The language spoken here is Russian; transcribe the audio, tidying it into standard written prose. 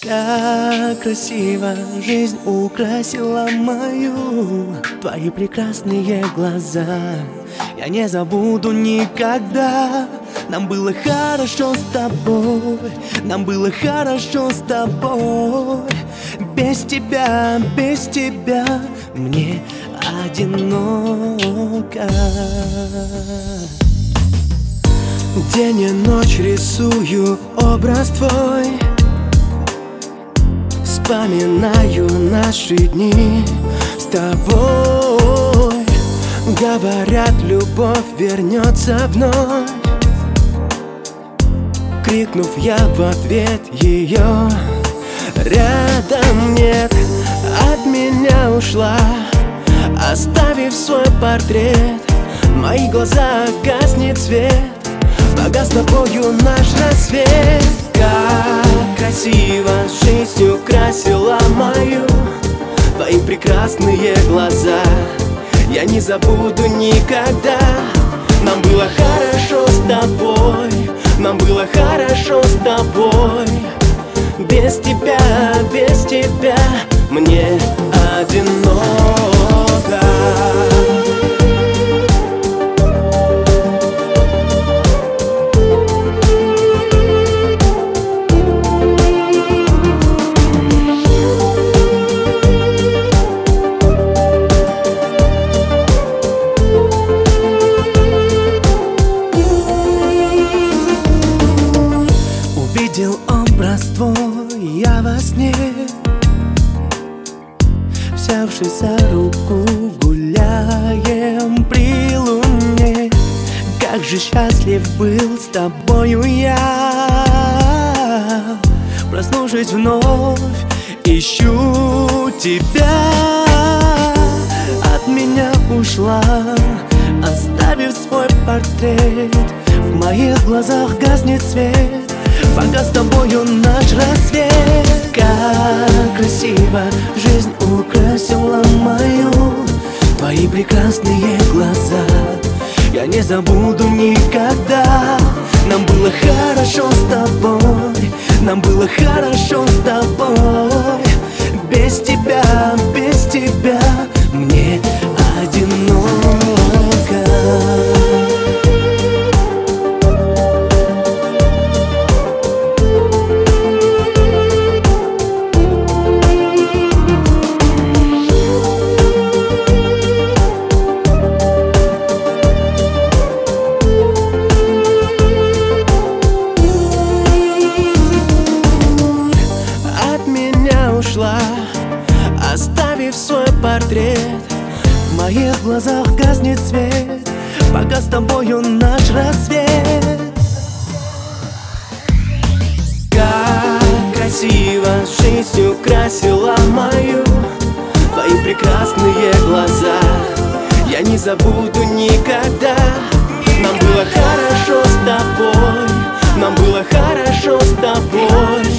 Как красиво жизнь украсила мою. Твои прекрасные глаза я не забуду никогда. Нам было хорошо с тобой, нам было хорошо с тобой. Без тебя мне одиноко. День и ночь рисую образ твой, вспоминаю наши дни с тобой. Говорят, любовь вернется вновь. Крикнув я в ответ ее, рядом нет, от меня ушла, оставив свой портрет. В моих глазах гаснет свет, погас тобою наш рассвет. Как красиво жизнь украсила мою. Твои прекрасные глаза я не забуду никогда. Нам было хорошо с тобой, нам было хорошо с тобой. Без тебя мне одиноко. Видел образ твой я во сне, взявшись за руку, гуляем при луне. Как же счастлив был с тобою я. Проснувшись вновь, ищу тебя. От меня ушла, оставив свой портрет. В моих глазах гаснет свет, погас с тобою наш рассвет. Как красиво жизнь украсила мою. Твои прекрасные глаза я не забуду никогда. Нам было хорошо с тобой, нам было хорошо с тобой. Без тебя мне одиноко. Оставив свой портрет, в моих глазах гаснет свет, погас с тобою наш рассвет. Как красиво жизнь украсила мою. Твои прекрасные глаза я не забуду никогда. Нам было хорошо с тобой, нам было хорошо с тобой.